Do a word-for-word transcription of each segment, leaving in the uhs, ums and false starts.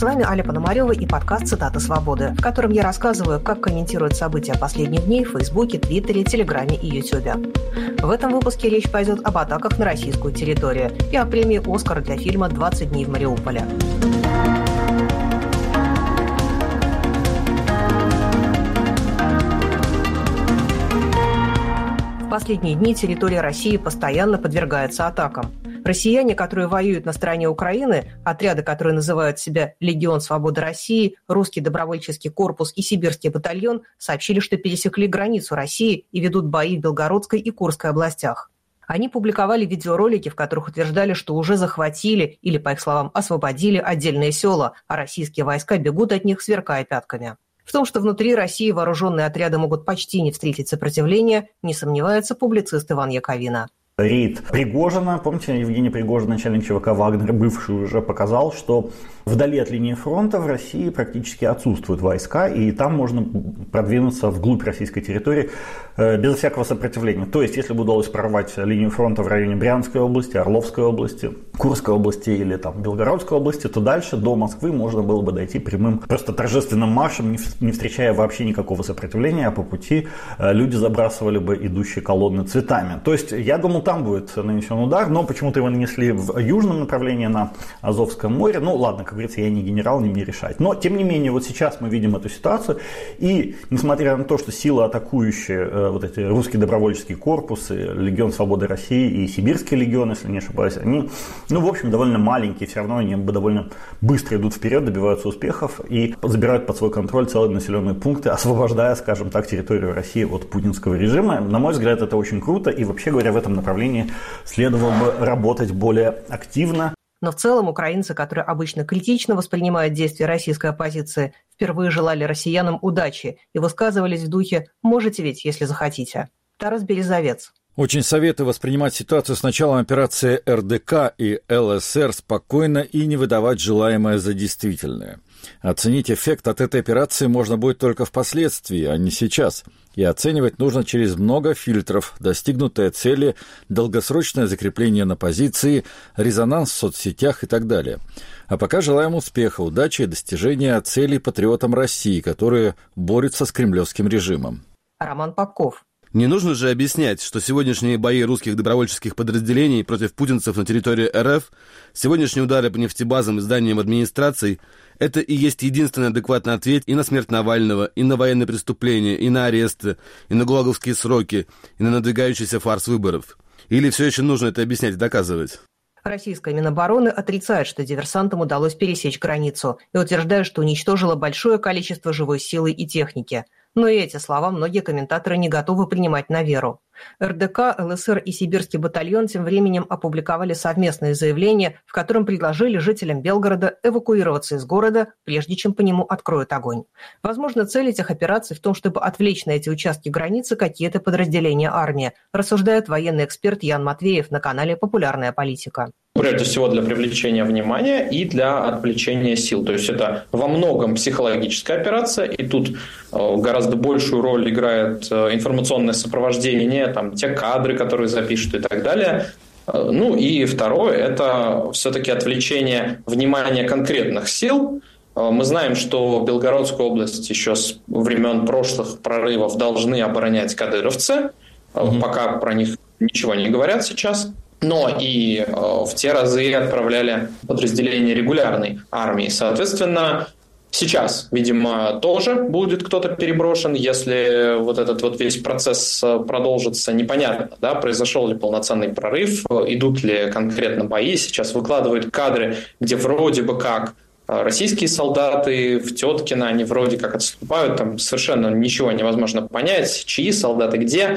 вами Аля Пономарева и подкаст «Цитаты свободы», в котором я рассказываю, как комментируют события последних дней в Фейсбуке, Твиттере, Телеграме и Ютубе. В этом выпуске речь пойдет об атаках на российскую территорию и о премии «Оскар» для фильма «двадцать дней в Мариуполе». В последние дни территория России постоянно подвергается атакам. Россияне, которые воюют на стороне Украины, отряды, которые называют себя «Легион Свободы России», «Русский добровольческий корпус» и «Сибирский батальон», сообщили, что пересекли границу России и ведут бои в Белгородской и Курской областях. Они публиковали видеоролики, в которых утверждали, что уже захватили или, по их словам, освободили отдельные села, а российские войска бегут от них, сверкая пятками. В том, что внутри России вооруженные отряды могут почти не встретить сопротивления, не сомневается публицист Иван Яковина. Рейд Пригожина, помните, Евгений Пригожин, начальник ЧВК «Вагнер», бывший, уже показал, что вдали от линии фронта в России практически отсутствуют войска, и там можно продвинуться вглубь российской территории э, без всякого сопротивления. То есть, если бы удалось прорвать линию фронта в районе Брянской области, Орловской области, Курской области или там Белгородской области, то дальше до Москвы можно было бы дойти прямым, просто торжественным маршем, не, не встречая вообще никакого сопротивления, а по пути э, люди забрасывали бы идущие колонны цветами. То есть, я думал, там будет нанесен удар, но почему-то его нанесли в южном направлении на Азовском море. Ну ладно, как говорится, я не генерал, не мне решать. Но, тем не менее, вот сейчас мы видим эту ситуацию, и несмотря на то, что силы атакующие, вот эти русские добровольческие корпусы, Легион Свободы России и Сибирский легион, если не ошибаюсь, они, ну, в общем, довольно маленькие, все равно они довольно быстро идут вперед, добиваются успехов и забирают под свой контроль целые населенные пункты, освобождая, скажем так, территорию России от путинского режима. На мой взгляд, это очень круто, и вообще говоря, в этом направлении следовало бы работать более активно. Но в целом украинцы, которые обычно критично воспринимают действия российской оппозиции, впервые желали россиянам удачи и высказывались в духе «можете ведь, если захотите». Тарас Березовец. Очень советую воспринимать ситуацию с началом операции эр дэ ка и эл эс эр спокойно и не выдавать желаемое за действительное. Оценить эффект от этой операции можно будет только впоследствии, а не сейчас. И оценивать нужно через много фильтров: достигнутые цели, долгосрочное закрепление на позиции, резонанс в соцсетях и так далее. А пока желаем успеха, удачи и достижения целей патриотам России, которые борются с кремлевским режимом. Роман Попков. Не нужно же объяснять, что сегодняшние бои русских добровольческих подразделений против путинцев на территории эр эф, сегодняшние удары по нефтебазам и зданиям администраций – это и есть единственный адекватный ответ и на смерть Навального, и на военные преступления, и на аресты, и на гулаговские сроки, и на надвигающийся фарс выборов. Или все еще нужно это объяснять и доказывать? Российская Минобороны отрицает, что диверсантам удалось пересечь границу, и утверждает, что уничтожило большое количество живой силы и техники. Но и эти слова многие комментаторы не готовы принимать на веру. эр дэ ка, эл эс эр и Сибирский батальон тем временем опубликовали совместное заявление, в котором предложили жителям Белгорода эвакуироваться из города, прежде чем по нему откроют огонь. Возможно, цель этих операций в том, чтобы отвлечь на эти участки границы какие-то подразделения армии, рассуждает военный эксперт Ян Матвеев на канале «Популярная политика». Прежде всего для привлечения внимания и для отвлечения сил. То есть это во многом психологическая операция, и тут гораздо большую роль играет информационное сопровождение, там, те кадры, которые запишут и так далее. Ну и второе – это все-таки отвлечение внимания конкретных сил. Мы знаем, что Белгородскую область еще с времен прошлых прорывов должны оборонять кадыровцы. Mm-hmm. Пока про них ничего не говорят сейчас. Но и э, в те разы отправляли подразделения регулярной армии. Соответственно, сейчас, видимо, тоже будет кто-то переброшен. Если вот этот вот весь процесс продолжится, непонятно, да, произошел ли полноценный прорыв, идут ли конкретно бои. Сейчас выкладывают кадры, где вроде бы как российские солдаты в Теткино, они вроде как отступают, там совершенно ничего невозможно понять, чьи солдаты где.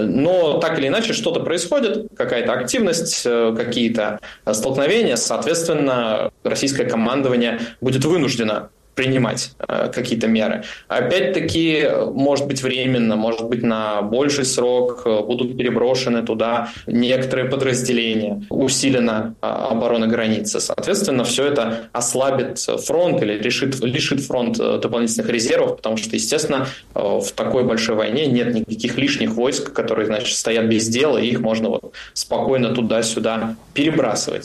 Но так или иначе что-то происходит, какая-то активность, какие-то столкновения, соответственно, российское командование будет вынуждено принимать э, какие-то меры. Опять-таки, может быть, временно, может быть, на больший срок э, будут переброшены туда некоторые подразделения, усилена э, оборона границы. Соответственно, все это ослабит фронт или лишит, лишит фронт э, дополнительных резервов, потому что, естественно, э, в такой большой войне нет никаких лишних войск, которые, значит, стоят без дела, и их можно вот спокойно туда-сюда перебрасывать.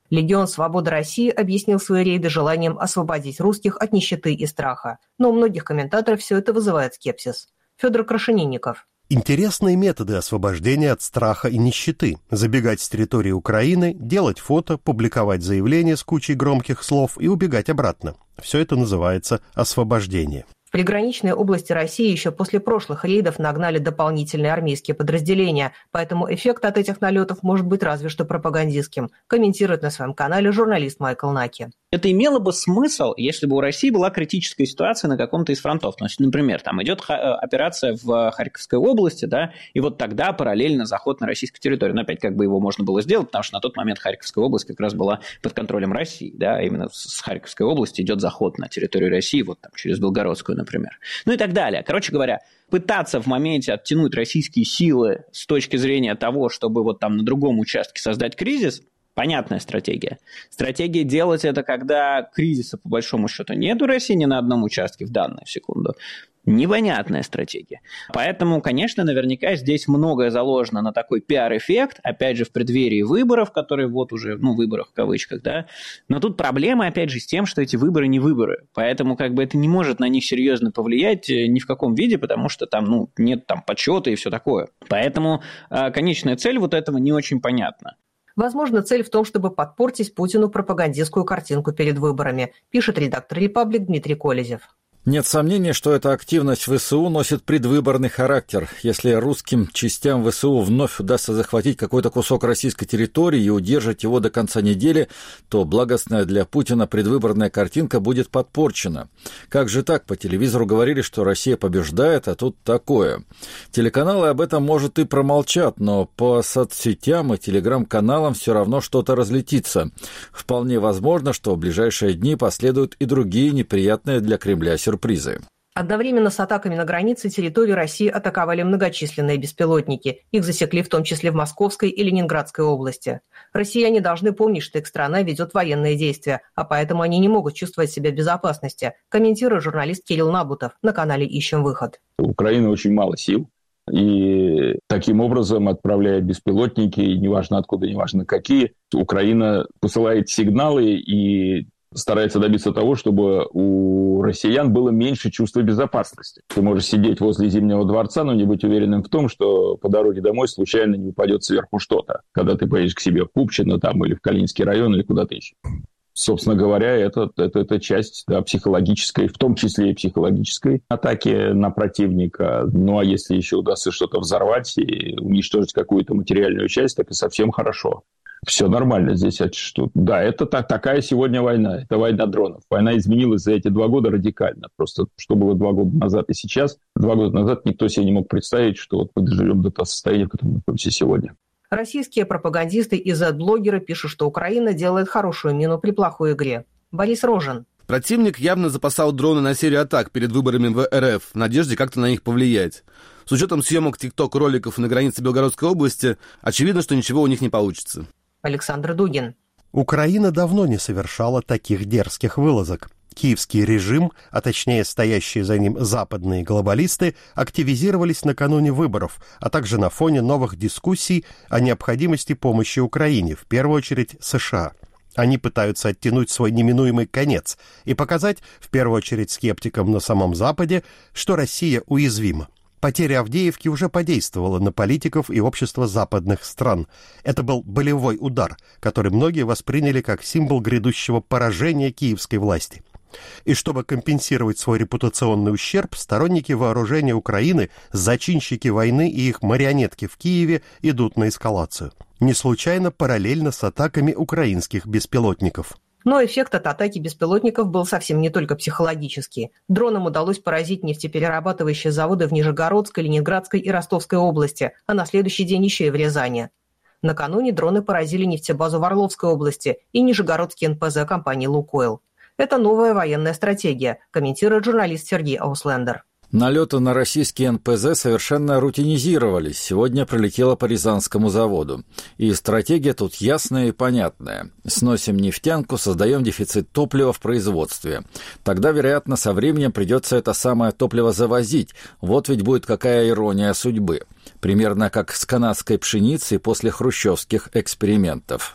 Легион «Свобода России» объяснил свои рейды желанием освободить русских от нищеты и страха. Но у многих комментаторов все это вызывает скепсис. Федор Крашенинников. Интересные методы освобождения от страха и нищеты. Забегать с территории Украины, делать фото, публиковать заявления с кучей громких слов и убегать обратно. Все это называется освобождение. В приграничной области России еще после прошлых рейдов нагнали дополнительные армейские подразделения, поэтому эффект от этих налетов может быть разве что пропагандистским, комментирует на своем канале журналист Майкл Наки. Это имело бы смысл, если бы у России была критическая ситуация на каком-то из фронтов. То есть, например, там идет операция в Харьковской области, да, и вот тогда параллельно заход на российскую территорию. Но опять, как бы его можно было сделать, потому что на тот момент Харьковская область как раз была под контролем России, да, именно с Харьковской области идет заход на территорию России, вот там через Белгородскую, например. Ну и так далее. Короче говоря, пытаться в моменте оттянуть российские силы с точки зрения того, чтобы вот там на другом участке создать кризис, понятная стратегия. Стратегия делать это, когда кризиса, по большому счету, нет у России ни на одном участке в данную секунду. Непонятная стратегия. Поэтому, конечно, наверняка здесь многое заложено на такой пиар-эффект, опять же, в преддверии выборов, которые вот уже, ну, выборах в кавычках, да. Но тут проблема, опять же, с тем, что эти выборы не выборы. Поэтому, как бы, это не может на них серьезно повлиять ни в каком виде, потому что там, ну, нет там подсчета и все такое. Поэтому э, конечная цель вот этого не очень понятна. Возможно, цель в том, чтобы подпортить Путину пропагандистскую картинку перед выборами, пишет редактор «Репаблик» Дмитрий Колезев. Нет сомнений, что эта активность ВСУ носит предвыборный характер. Если русским частям ВСУ вновь удастся захватить какой-то кусок российской территории и удержать его до конца недели, то благостная для Путина предвыборная картинка будет подпорчена. Как же так? По телевизору говорили, что Россия побеждает, а тут такое. Телеканалы об этом, может, и промолчат, но по соцсетям и телеграм-каналам все равно что-то разлетится. Вполне возможно, что в ближайшие дни последуют и другие неприятные для Кремля сюрпризы. Сюрпризы. Одновременно с атаками на границе территорию России атаковали многочисленные беспилотники. Их засекли в том числе в Московской и Ленинградской области. Россияне должны помнить, что их страна ведет военные действия, а поэтому они не могут чувствовать себя в безопасности, комментирует журналист Кирилл Набутов на канале «Ищем выход». У Украины очень мало сил. И таким образом, отправляя беспилотники, неважно откуда, неважно какие, Украина посылает сигналы и старается добиться того, чтобы у россиян было меньше чувства безопасности. Ты можешь сидеть возле Зимнего дворца, но не быть уверенным в том, что по дороге домой случайно не упадет сверху что-то, когда ты поедешь к себе в Купчино там, или в Калининский район, или куда-то еще. Собственно говоря, это, это, это часть, да, психологической, в том числе и психологической атаки на противника. Ну а если еще удастся что-то взорвать и уничтожить какую-то материальную часть, так и совсем хорошо. Все нормально здесь. Что... Да, это так, такая сегодня война. Это война дронов. Война изменилась за эти два года радикально. Просто что было два года назад и сейчас. Два года назад никто себе не мог представить, что вот мы доживем до того состояния, в котором мы находимся сегодня. Российские пропагандисты и зет-блогеры пишут, что Украина делает хорошую мину при плохой игре. Борис Рожен. Противник явно запасал дроны на серию атак перед выборами в РФ в надежде как-то на них повлиять. С учетом съемок тикток-роликов на границе Белгородской области, очевидно, что ничего у них не получится. Александр Дугин. Украина давно не совершала таких дерзких вылазок. Киевский режим, а точнее стоящие за ним западные глобалисты, активизировались накануне выборов, а также на фоне новых дискуссий о необходимости помощи Украине, в первую очередь США. Они пытаются оттянуть свой неминуемый конец и показать, в первую очередь скептикам на самом Западе, что Россия уязвима. Потеря Авдеевки уже подействовала на политиков и общество западных стран. Это был болевой удар, который многие восприняли как символ грядущего поражения киевской власти. И чтобы компенсировать свой репутационный ущерб, сторонники вооружения Украины, зачинщики войны и их марионетки в Киеве идут на эскалацию. Не случайно параллельно с атаками украинских беспилотников. Но эффект от атаки беспилотников был совсем не только психологический. Дронам удалось поразить нефтеперерабатывающие заводы в Нижегородской, Ленинградской и Ростовской области, а на следующий день еще и в Рязани. Накануне дроны поразили нефтебазу в Орловской области и Нижегородский эн пэ зэ компании «Лукойл». Это новая военная стратегия, комментирует журналист Сергей Ауслендер. Налеты на российские эн пэ зэ совершенно рутинизировались. Сегодня прилетело по Рязанскому заводу. И стратегия тут ясная и понятная. Сносим нефтянку, создаем дефицит топлива в производстве. Тогда, вероятно, со временем придется это самое топливо завозить. Вот ведь будет какая ирония судьбы. Примерно как с канадской пшеницей после хрущевских экспериментов. В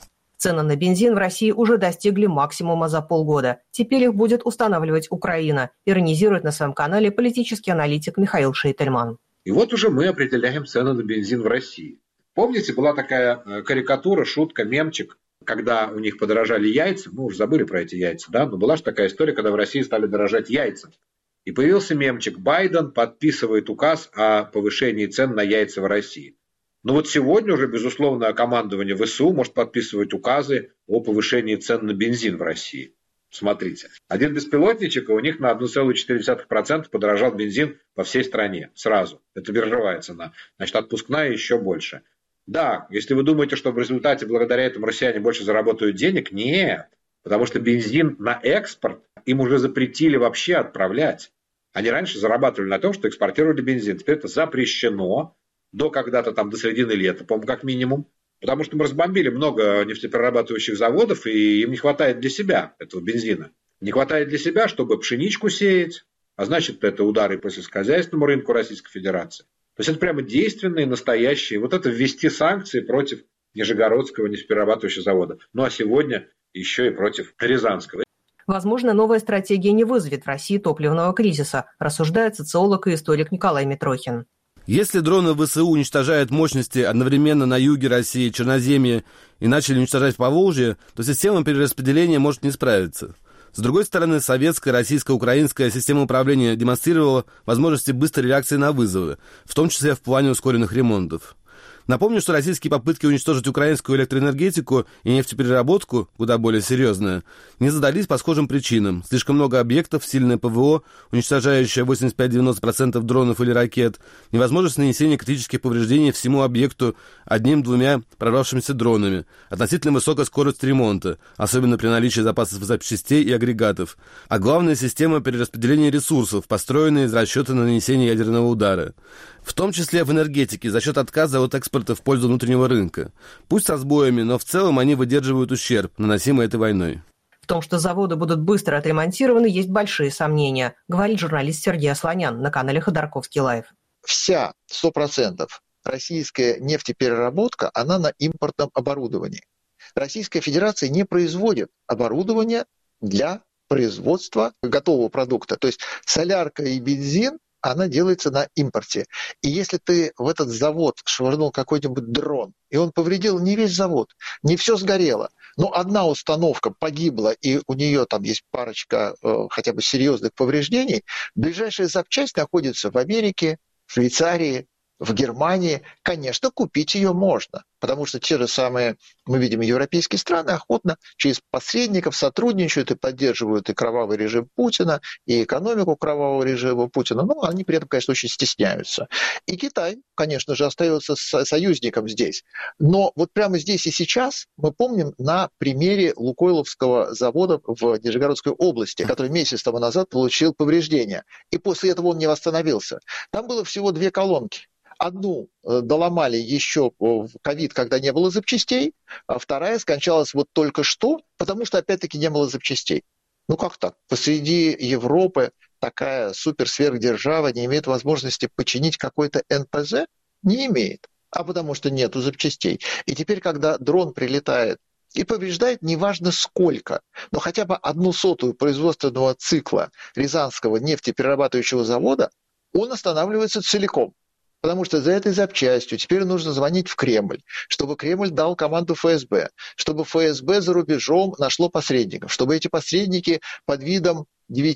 Цены на бензин в России уже достигли максимума за полгода. Теперь их будет устанавливать Украина, иронизирует на своем канале политический аналитик Михаил Шейтельман. И вот уже мы определяем цены на бензин в России. Помните, была такая карикатура, шутка, мемчик, когда у них подорожали яйца, мы уже забыли про эти яйца, да, но была же такая история, когда в России стали дорожать яйца. И появился мемчик: Байден подписывает указ о повышении цен на яйца в России. Но вот сегодня уже, безусловно, командование ВСУ может подписывать указы о повышении цен на бензин в России. Смотрите, один беспилотничек, и у них на одна целая четыре десятых процента подорожал бензин по всей стране сразу. Это биржевая цена. Значит, отпускная еще больше. Да, если вы думаете, что в результате благодаря этому россияне больше заработают денег, нет. Потому что бензин на экспорт им уже запретили вообще отправлять. Они раньше зарабатывали на том, что экспортировали бензин. Теперь это запрещено до когда-то там, до середины лета, по-моему, как минимум. Потому что мы разбомбили много нефтеперерабатывающих заводов, и им не хватает для себя этого бензина. Не хватает для себя, чтобы пшеничку сеять, а значит, это удары по сельскохозяйственному рынку Российской Федерации. То есть это прямо действенные, настоящие. Вот это ввести санкции против Нижегородского нефтеперерабатывающего завода. Ну а сегодня еще и против Рязанского. Возможно, новая стратегия не вызовет в России топливного кризиса, рассуждает социолог и историк Николай Митрохин. Если дроны ВСУ уничтожают мощности одновременно на юге России, Черноземье и начали уничтожать Поволжье, то система перераспределения может не справиться. С другой стороны, советская, российская, украинская система управления демонстрировала возможности быстрой реакции на вызовы, в том числе в плане ускоренных ремонтов. Напомню, что российские попытки уничтожить украинскую электроэнергетику и нефтепереработку, куда более серьезные, не задались по схожим причинам. Слишком много объектов, сильное ПВО, уничтожающее восемьдесят пять - девяносто процентов дронов или ракет, невозможность нанесения критических повреждений всему объекту одним-двумя прорвавшимися дронами, относительно высокая скорость ремонта, особенно при наличии запасов запчастей и агрегатов, а главная система перераспределения ресурсов, построенная из расчета на нанесение ядерного удара. В том числе в энергетике, за счет отказа от экспорта в пользу внутреннего рынка. Пусть со сбоями, но в целом они выдерживают ущерб, наносимый этой войной. В том, что заводы будут быстро отремонтированы, есть большие сомнения, говорит журналист Сергей Асланян на канале Ходорковский Лайв. Вся, сто процентов, российская нефтепереработка, она на импортном оборудовании. Российская Федерация не производит оборудование для производства готового продукта. То есть солярка и бензин, она делается на импорте. И если ты в этот завод швырнул какой-нибудь дрон, и он повредил не весь завод, не все сгорело, но одна установка погибла, и у нее там есть парочка э, хотя бы серьезных повреждений, ближайшая запчасть находится в Америке, в Швейцарии, в Германии. Конечно, купить ее можно, потому что те же самые, мы видим, европейские страны охотно через посредников сотрудничают и поддерживают и кровавый режим Путина, и экономику кровавого режима Путина, но они при этом, конечно, очень стесняются. И Китай, конечно же, остается союзником здесь. Но вот прямо здесь и сейчас мы помним на примере Лукойловского завода в Нижегородской области, который месяц тому назад получил повреждения. И после этого он не восстановился. Там было всего две колонки. Одну доломали еще в ковид, когда не было запчастей, а вторая скончалась вот только что, потому что, опять-таки, не было запчастей. Ну как так? Посреди Европы такая суперсверхдержава не имеет возможности починить какой-то эн пэ зэ? Не имеет. А потому что нету запчастей. И теперь, когда дрон прилетает и повреждает неважно сколько, но хотя бы одну сотую производственного цикла Рязанского нефтеперерабатывающего завода, он останавливается целиком. Потому что за этой запчастью теперь нужно звонить в Кремль, чтобы Кремль дал команду эф эс бэ, чтобы эф эс бэ за рубежом нашло посредников, чтобы эти посредники под видом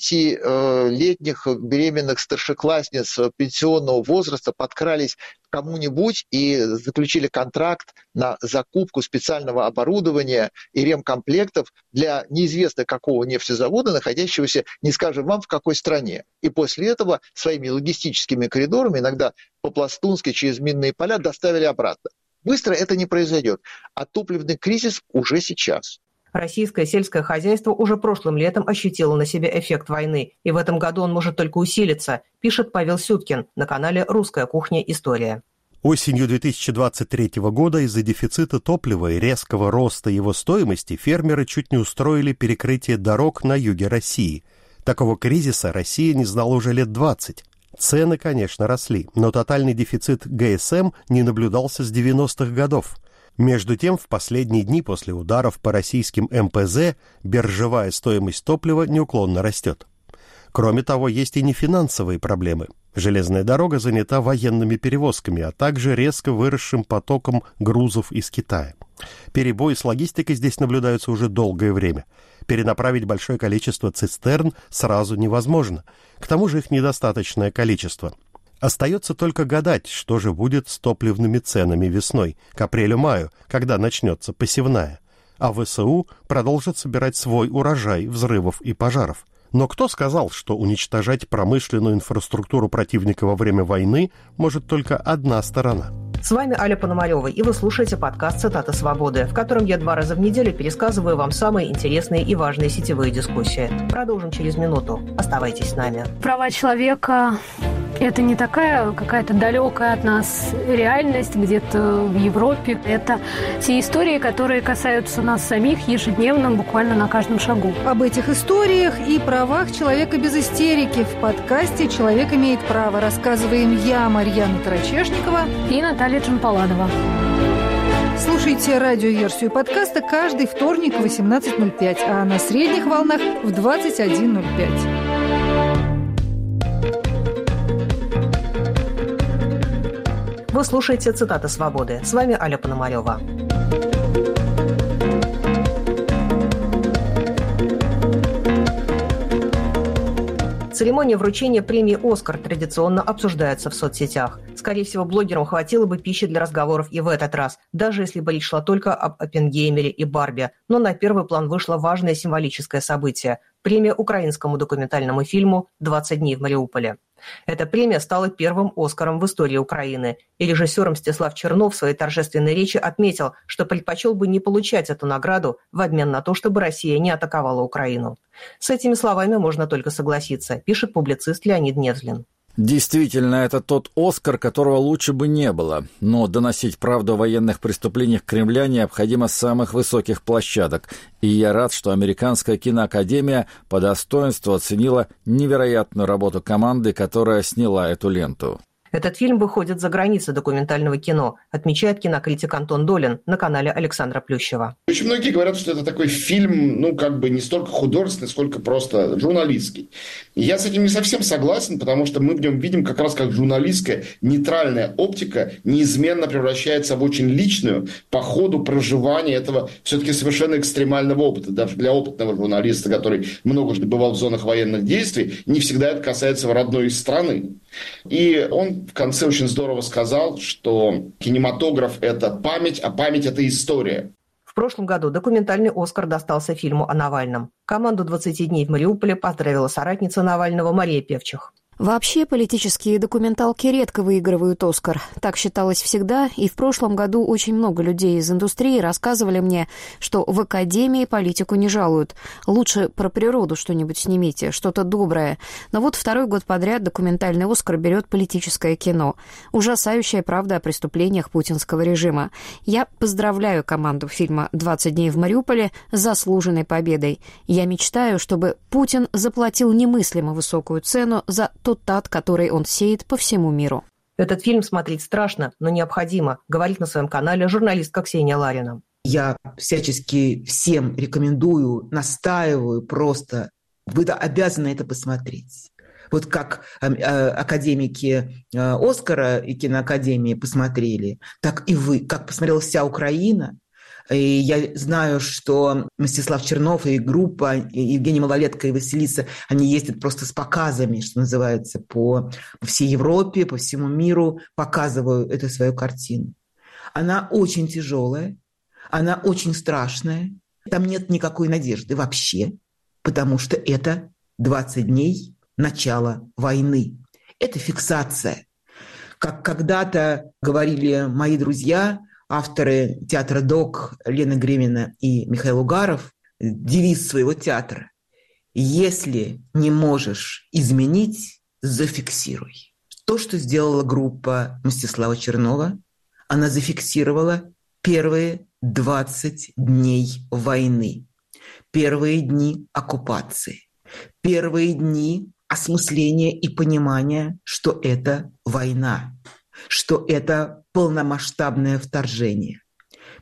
девятилетних беременных старшеклассниц пенсионного возраста подкрались к кому-нибудь и заключили контракт на закупку специального оборудования и ремкомплектов для неизвестно какого нефтезавода, находящегося, не скажем вам, в какой стране. И после этого своими логистическими коридорами, иногда по-пластунски через минные поля, доставили обратно. Быстро это не произойдет, а топливный кризис уже сейчас. Российское сельское хозяйство уже прошлым летом ощутило на себе эффект войны, и в этом году он может только усилиться, пишет Павел Сюткин на канале «Русская кухня. История». Осенью две тысячи двадцать третьего года из-за дефицита топлива и резкого роста его стоимости фермеры чуть не устроили перекрытие дорог на юге России. Такого кризиса Россия не знала уже лет двадцать. Цены, конечно, росли, но тотальный дефицит гэ эс эм не наблюдался с девяностых годов. Между тем, в последние дни после ударов по российским эм пэ зэ биржевая стоимость топлива неуклонно растет. Кроме того, есть и нефинансовые проблемы. Железная дорога занята военными перевозками, а также резко выросшим потоком грузов из Китая. Перебои с логистикой здесь наблюдаются уже долгое время. Перенаправить большое количество цистерн сразу невозможно. К тому же их недостаточное количество. Остается только гадать, что же будет с топливными ценами весной, к апрелю-маю, когда начнется посевная. А вэ эс у продолжит собирать свой урожай взрывов и пожаров. Но кто сказал, что уничтожать промышленную инфраструктуру противника во время войны может только одна сторона? С вами Аля Пономарева, и вы слушаете подкаст «Цитата свободы», в котором я два раза в неделю пересказываю вам самые интересные и важные сетевые дискуссии. Продолжим через минуту. Оставайтесь с нами. Права человека – это не такая какая-то далекая от нас реальность где-то в Европе. Это те истории, которые касаются нас самих ежедневно, буквально на каждом шагу. Об этих историях и правах человека без истерики в подкасте «Человек имеет право» рассказываем я, Марьяна Тарачешникова и Наталья Джампаладова. Слушайте радиоверсию подкаста каждый вторник в восемнадцать ноль пять, а на средних волнах в двадцать один ноль пять. Вы слушаете «Цитаты свободы». С вами Аля Пономарева. Церемония вручения премии «Оскар» традиционно обсуждается в соцсетях. Скорее всего, блогерам хватило бы пищи для разговоров и в этот раз, даже если бы речь шла только об Оппенгеймере и Барби. Но на первый план вышло важное символическое событие – премия украинскому документальному фильму «двадцать дней в Мариуполе». Эта премия стала первым «Оскаром» в истории Украины, и режиссер Мстислав Чернов в своей торжественной речи отметил, что предпочел бы не получать эту награду в обмен на то, чтобы Россия не атаковала Украину. С этими словами можно только согласиться, пишет публицист Леонид Невзлин. Действительно, это тот «Оскар», которого лучше бы не было. Но доносить правду о военных преступлениях Кремля необходимо с самых высоких площадок. И я рад, что Американская киноакадемия по достоинству оценила невероятную работу команды, которая сняла эту ленту. Этот фильм выходит за границы документального кино, отмечает кинокритик Антон Долин на канале Александра Плющева. Очень многие говорят, что это такой фильм, ну, как бы не столько художественный, сколько просто журналистский. И я с этим не совсем согласен, потому что мы в нем видим как раз как журналистская нейтральная оптика неизменно превращается в очень личную по ходу проживания этого все-таки совершенно экстремального опыта. Даже для опытного журналиста, который многожды бывал в зонах военных действий, не всегда это касается родной из страны. И он в конце очень здорово сказал, что кинематограф – это память, а память – это история. В прошлом году документальный «Оскар» достался фильму о Навальном. Команду «двадцати дней в Мариуполе» поздравила соратница Навального Мария Певчих. Вообще, политические документалки редко выигрывают «Оскар». Так считалось всегда, и в прошлом году очень много людей из индустрии рассказывали мне, что в Академии политику не жалуют. Лучше про природу что-нибудь снимите, что-то доброе. Но вот второй год подряд документальный «Оскар» берет политическое кино. Ужасающая правда о преступлениях путинского режима. Я поздравляю команду фильма «двадцать дней в Мариуполе» с заслуженной победой. Я мечтаю, чтобы Путин заплатил немыслимо высокую цену за тот ад, который он сеет по всему миру. Этот фильм смотреть страшно, но необходимо, говорит на своем канале журналистка Ксения Ларина. Я всячески всем рекомендую, настаиваю просто. Вы обязаны это посмотреть. Вот как э, академики э, Оскара и киноакадемии посмотрели, так и вы, как посмотрела вся Украина. И я знаю, что Мстислав Чернов и группа, и Евгений Малолетко и Василиса, они ездят просто с показами, что называется, по всей Европе, по всему миру, показывают эту свою картину. Она очень тяжелая, она очень страшная. Там нет никакой надежды вообще, потому что это двадцать дней начала войны. Это фиксация. Как когда-то говорили мои друзья, авторы театра «Док» Лена Гремина и Михаил Угаров, девиз своего театра: «Если не можешь изменить, зафиксируй». То, что сделала группа Мстислава Чернова, она зафиксировала первые двадцать дней войны, первые дни оккупации, первые дни осмысления и понимания, что это война, что это полномасштабное вторжение.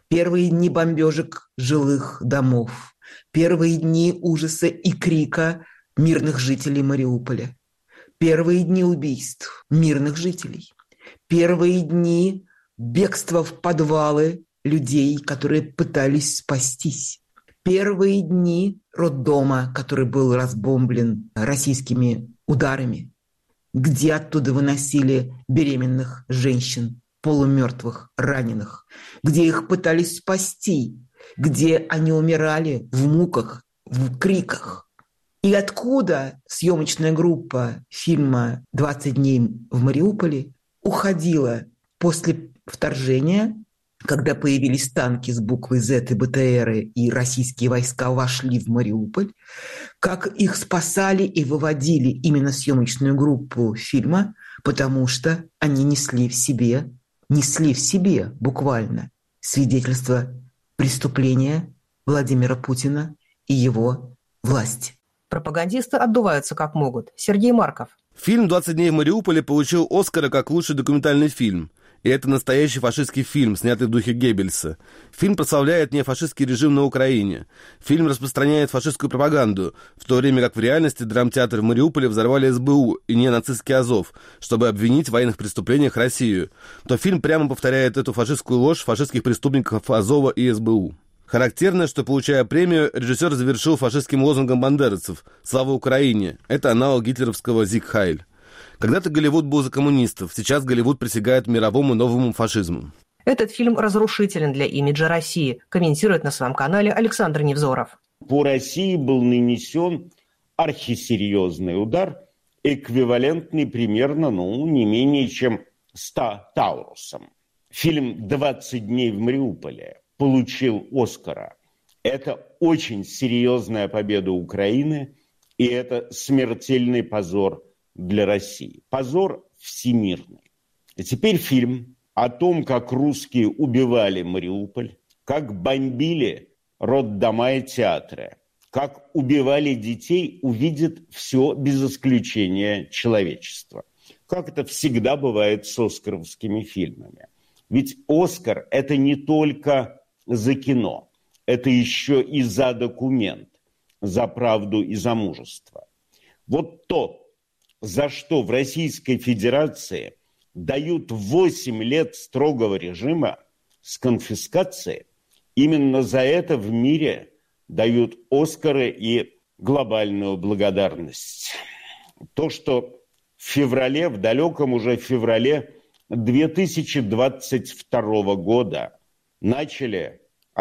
первые дни бомбежек жилых домов, первые дни ужаса и крика мирных жителей Мариуполя, первые дни убийств мирных жителей, первые дни бегства в подвалы людей, которые пытались спастись, первые дни роддома, который был разбомблен российскими ударами, где оттуда выносили беременных женщин, полумертвых, раненых, где их пытались спасти, где они умирали в муках, в криках. И откуда съемочная группа фильма «двадцать дней в Мариуполе» уходила после вторжения, когда появились танки с буквой «З» и БТРы, и российские войска вошли в Мариуполь, как их спасали и выводили именно съемочную группу фильма, потому что они несли в себе, несли в себе буквально свидетельство преступления Владимира Путина и его власти. Пропагандисты отдуваются как могут. Сергей Марков. Фильм «двадцать дней в Мариуполе» получил Оскара как лучший документальный фильм. И это настоящий фашистский фильм, снятый в духе Геббельса. Фильм прославляет неофашистский режим на Украине. Фильм распространяет фашистскую пропаганду, в то время как в реальности драмтеатр в Мариуполе взорвали эс бэ у и неонацистский Азов, чтобы обвинить в военных преступлениях Россию. То фильм прямо повторяет эту фашистскую ложь фашистских преступников Азова и эс бэ у. Характерно, что, получая премию, режиссер завершил фашистским лозунгом бандеровцев «Слава Украине». Это аналог гитлеровского «Зиг Хайль». Когда-то Голливуд был за коммунистов, сейчас Голливуд присягает мировому новому фашизму. Этот фильм разрушителен для имиджа России, комментирует на своем канале Александр Невзоров. По России был нанесен архисерьезный удар, эквивалентный примерно, ну, не менее чем ста Таурусам. Фильм «двадцать дней в Мариуполе» получил Оскара. Это очень серьезная победа Украины, и это смертельный позор для России. Позор всемирный. И теперь фильм о том, как русские убивали Мариуполь, как бомбили роддома и театры, как убивали детей, увидит все без исключения человечество. Как это всегда бывает с оскаровскими фильмами. Ведь Оскар – это не только за кино, это еще и за документ, за правду и за мужество. Вот то, за что в Российской Федерации дают восемь лет строгого режима с конфискацией, именно за это в мире дают Оскары и глобальную благодарность. То, что в феврале, в далеком уже феврале две тысячи двадцать второго года начали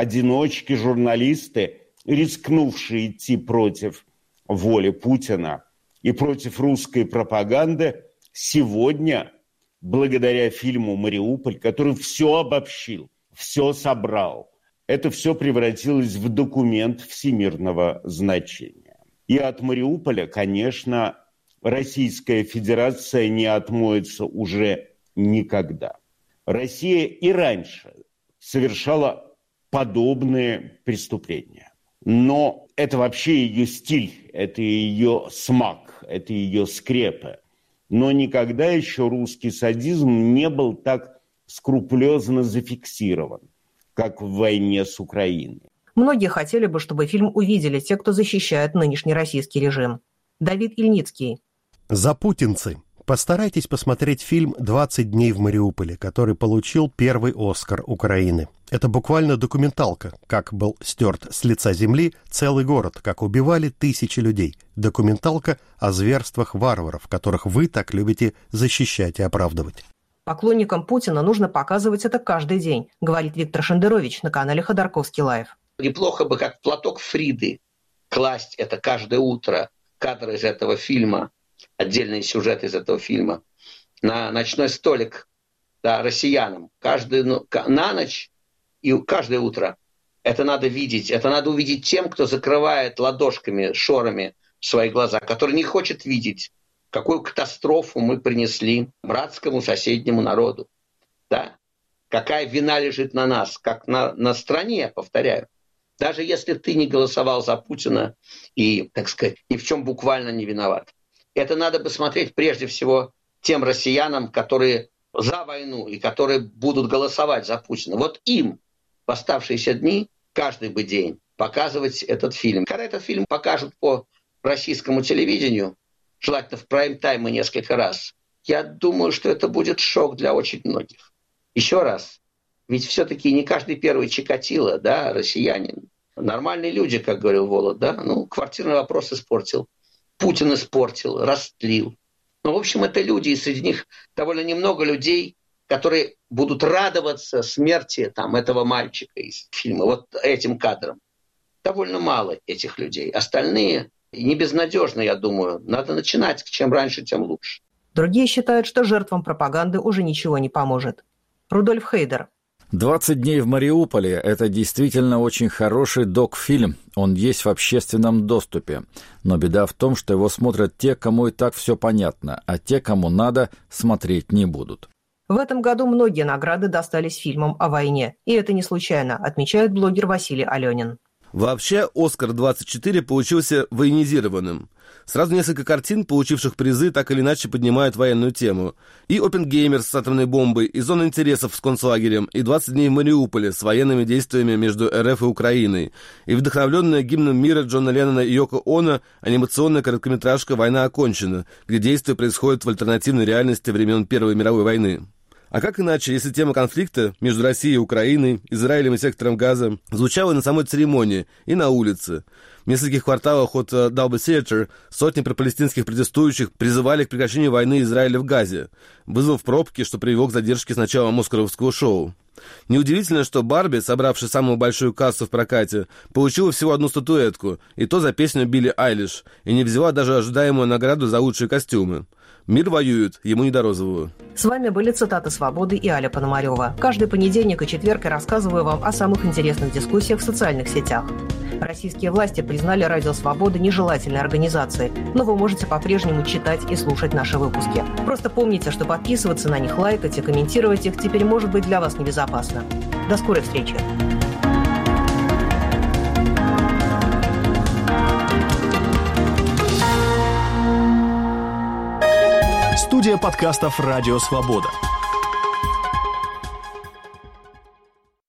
одиночки-журналисты, рискнувшие идти против воли Путина и против русской пропаганды, сегодня, благодаря фильму «Мариуполь», который все обобщил, все собрал, это все превратилось в документ всемирного значения. И от Мариуполя, конечно, Российская Федерация не отмоется уже никогда. Россия и раньше совершала подобные преступления. Но это вообще ее стиль, это ее смак, это ее скрепы. Но никогда еще русский садизм не был так скрупулезно зафиксирован, как в войне с Украиной. Многие хотели бы, чтобы фильм увидели те, кто защищает нынешний российский режим. Давид Ильницкий. Запутинцы. Постарайтесь посмотреть фильм «двадцать дней в Мариуполе», который получил первый «Оскар» Украины. Это буквально документалка, как был стерт с лица земли целый город, как убивали тысячи людей. Документалка о зверствах варваров, которых вы так любите защищать и оправдывать. Поклонникам Путина нужно показывать это каждый день, говорит Виктор Шендерович на канале Ходорковский Лайв. Неплохо бы, как платок Фриды, класть это каждое утро, кадры из этого фильма, отдельный сюжет из этого фильма, на ночной столик, да, россиянам. Каждую, ну, на ночь и каждое утро. Это надо видеть. Это надо увидеть тем, кто закрывает ладошками, шорами свои глаза, который не хочет видеть, какую катастрофу мы принесли братскому соседнему народу. Да? Какая вина лежит на нас, как на, на стране, повторяю. Даже если ты не голосовал за Путина и, так сказать, ни в чем буквально не виноват. Это надо бы смотреть прежде всего тем россиянам, которые за войну и которые будут голосовать за Путина. Вот им в оставшиеся дни, каждый бы день, показывать этот фильм. Когда этот фильм покажут по российскому телевидению, желательно в прайм-тайм и несколько раз, я думаю, что это будет шок для очень многих. Еще раз, ведь все-таки не каждый первый Чикатило, да, россиянин. Нормальные люди, как говорил Волод, да, ну, квартирный вопрос испортил, Путин испортил, растлил. Ну, в общем, это люди, и среди них довольно немного людей, которые будут радоваться смерти там, этого мальчика из фильма, вот этим кадром. Довольно мало этих людей. Остальные не безнадежны, я думаю. Надо начинать, чем раньше, тем лучше. Другие считают, что жертвам пропаганды уже ничего не поможет. Рудольф Хейдер. «двадцать дней в Мариуполе» — это действительно очень хороший док-фильм. Он есть в общественном доступе. Но беда в том, что его смотрят те, кому и так все понятно, а те, кому надо, смотреть не будут. В этом году многие награды достались фильмам о войне. И это не случайно, отмечает блогер Василий Аленин. Вообще, «Оскар двадцать четыре» получился военизированным. Сразу несколько картин, получивших призы, так или иначе поднимают военную тему. И «Оппенгеймер» с атомной бомбой, и «Зона интересов» с концлагерем, и «двадцать дней в Мариуполе» с военными действиями между РФ и Украиной, и вдохновленная гимном мира Джона Леннона и Йоко Оно анимационная короткометражка «Война окончена», где действие происходит в альтернативной реальности времен Первой мировой войны. А как иначе, если тема конфликта между Россией и Украиной, Израилем и сектором Газа звучала на самой церемонии и на улице? В нескольких кварталах от Далби Theatre сотни пропалестинских протестующих призывали к прекращению войны Израиля в Газе, вызвав пробки, что привело к задержке с началом оскаровского шоу. Неудивительно, что Барби, собравшая самую большую кассу в прокате, получила всего одну статуэтку, и то за песню Билли Айлиш, и не взяла даже ожидаемую награду за лучшие костюмы. Мир воюет, ему не до розового. С вами были цитаты «Свободы» и Аля Пономарева. Каждый понедельник и четверг я рассказываю вам о самых интересных дискуссиях в социальных сетях. Российские власти признали Радио Свобода нежелательной организацией, но вы можете по-прежнему читать и слушать наши выпуски. Просто помните, что подписываться на них, лайкать и комментировать их теперь может быть для вас небезопасно. До скорой встречи! Студия подкастов «Радио Свобода».